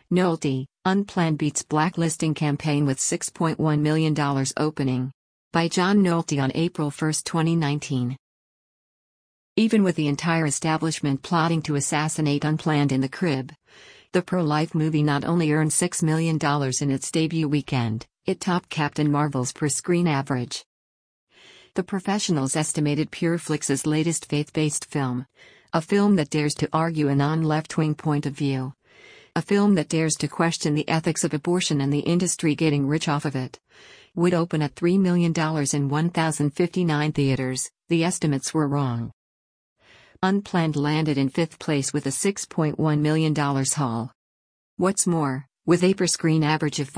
Nolte, Unplanned beats blacklisting campaign with $6.1 million opening. By John Nolte on April 1, 2019. Even with the entire establishment plotting to assassinate Unplanned in the crib, the pro-life movie not only earned $6 million in its debut weekend, it topped Captain Marvel's per-screen average. The Professionals estimated PureFlix's latest faith-based film, a film that dares to argue a non-left-wing point of view, a film that dares to question the ethics of abortion and the industry getting rich off of it, would open at $3 million in 1,059 theaters. The estimates were wrong. Unplanned landed in fifth place with a $6.1 million haul. What's more, with a per-screen average of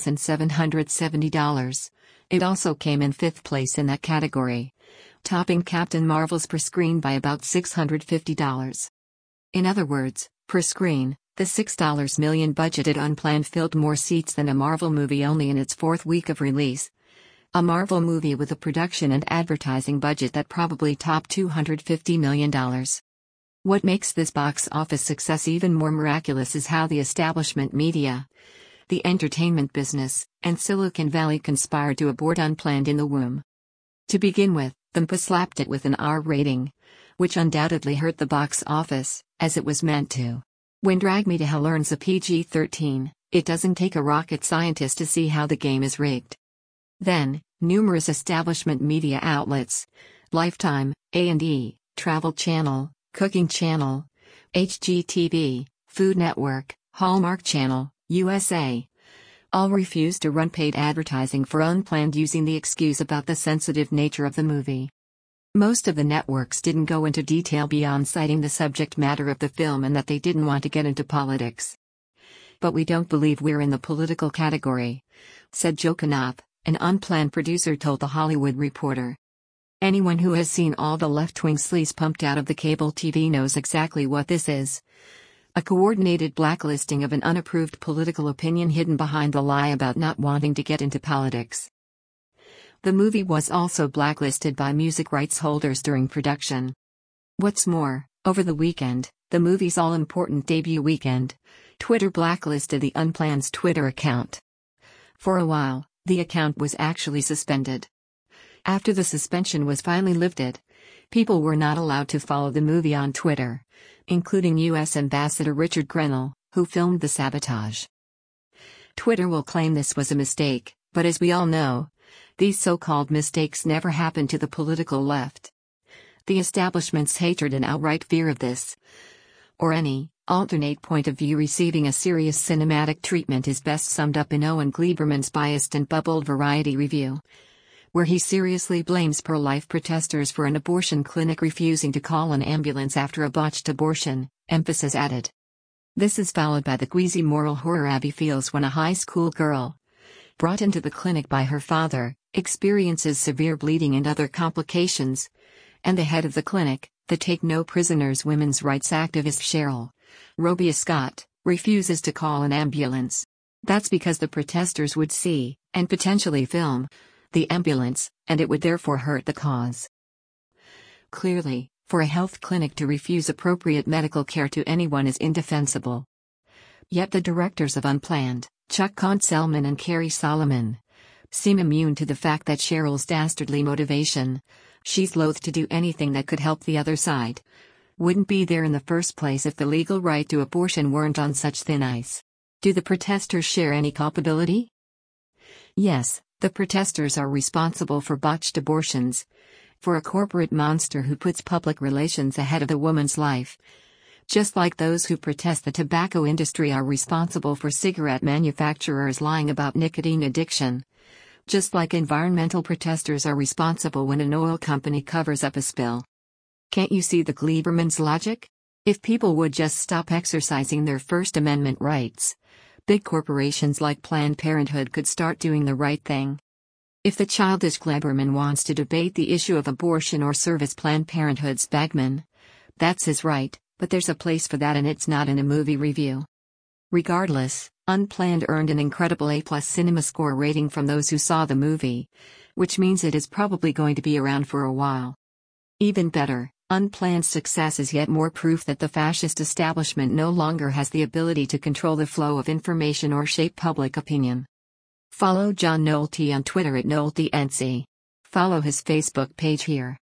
$5,770, it also came in fifth place in that category, topping Captain Marvel's per-screen by about $650. In other words, per screen, the $6 million budgeted Unplanned filled more seats than a Marvel movie only in its fourth week of release. A Marvel movie with a production and advertising budget that probably topped $250 million. What makes this box office success even more miraculous is how the establishment media, the entertainment business, and Silicon Valley conspired to abort Unplanned in the womb. To begin with, TMPA slapped it with an R rating, which undoubtedly hurt the box office, as it was meant to. When Drag Me to Hell earns a PG-13, it doesn't take a rocket scientist to see how the game is rigged. Then, numerous establishment media outlets, Lifetime, A&E, Travel Channel, Cooking Channel, HGTV, Food Network, Hallmark Channel, USA, all refused to run paid advertising for Unplanned using the excuse about the sensitive nature of the movie. Most of the networks didn't go into detail beyond citing the subject matter of the film and that they didn't want to get into politics. But we don't believe we're in the political category, said Joe Knopf, an Unplanned producer told The Hollywood Reporter. Anyone who has seen all the left-wing sleaze pumped out of the cable TV knows exactly what this is. A coordinated blacklisting of an unapproved political opinion hidden behind the lie about not wanting to get into politics. The movie was also blacklisted by music rights holders during production. What's more, over the weekend, the movie's all-important debut weekend, Twitter blacklisted the Unplanned's Twitter account. For a while, the account was actually suspended. After the suspension was finally lifted, people were not allowed to follow the movie on Twitter, including U.S. Ambassador Richard Grenell, who filmed the sabotage. Twitter will claim this was a mistake, but as we all know, these so-called mistakes never happen to the political left. The establishment's hatred and outright fear of this, or any, alternate point of view receiving a serious cinematic treatment is best summed up in Owen Gleiberman's biased and bubbled Variety review, where he seriously blames pro-life protesters for an abortion clinic refusing to call an ambulance after a botched abortion, emphasis added. This is followed by the queasy moral horror Abby feels when a high school girl, brought into the clinic by her father, experiences severe bleeding and other complications, and the head of the clinic, the Take No Prisoners women's rights activist Cheryl Robia Scott, refuses to call an ambulance. That's because the protesters would see, and potentially film, the ambulance, and it would therefore hurt the cause. Clearly, for a health clinic to refuse appropriate medical care to anyone is indefensible. Yet the directors of Unplanned, Chuck Konzelman and Carrie Solomon, seem immune to the fact that Cheryl's dastardly motivation, she's loath to do anything that could help the other side, wouldn't be there in the first place if the legal right to abortion weren't on such thin ice. Do the protesters share any culpability? Yes, the protesters are responsible for botched abortions, for a corporate monster who puts public relations ahead of the woman's life. Just like those who protest the tobacco industry are responsible for cigarette manufacturers lying about nicotine addiction. Just like environmental protesters are responsible when an oil company covers up a spill. Can't you see the Gleiberman's logic? If people would just stop exercising their First Amendment rights, big corporations like Planned Parenthood could start doing the right thing. If the childish Gleiberman wants to debate the issue of abortion or serve as Planned Parenthood's bagman, that's his right, but there's a place for that and it's not in a movie review. Regardless, Unplanned earned an incredible A+ cinema score rating from those who saw the movie, which means it is probably going to be around for a while. Even better, Unplanned success is yet more proof that the fascist establishment no longer has the ability to control the flow of information or shape public opinion. Follow John Nolte on Twitter at NolteNC. Follow his Facebook page here.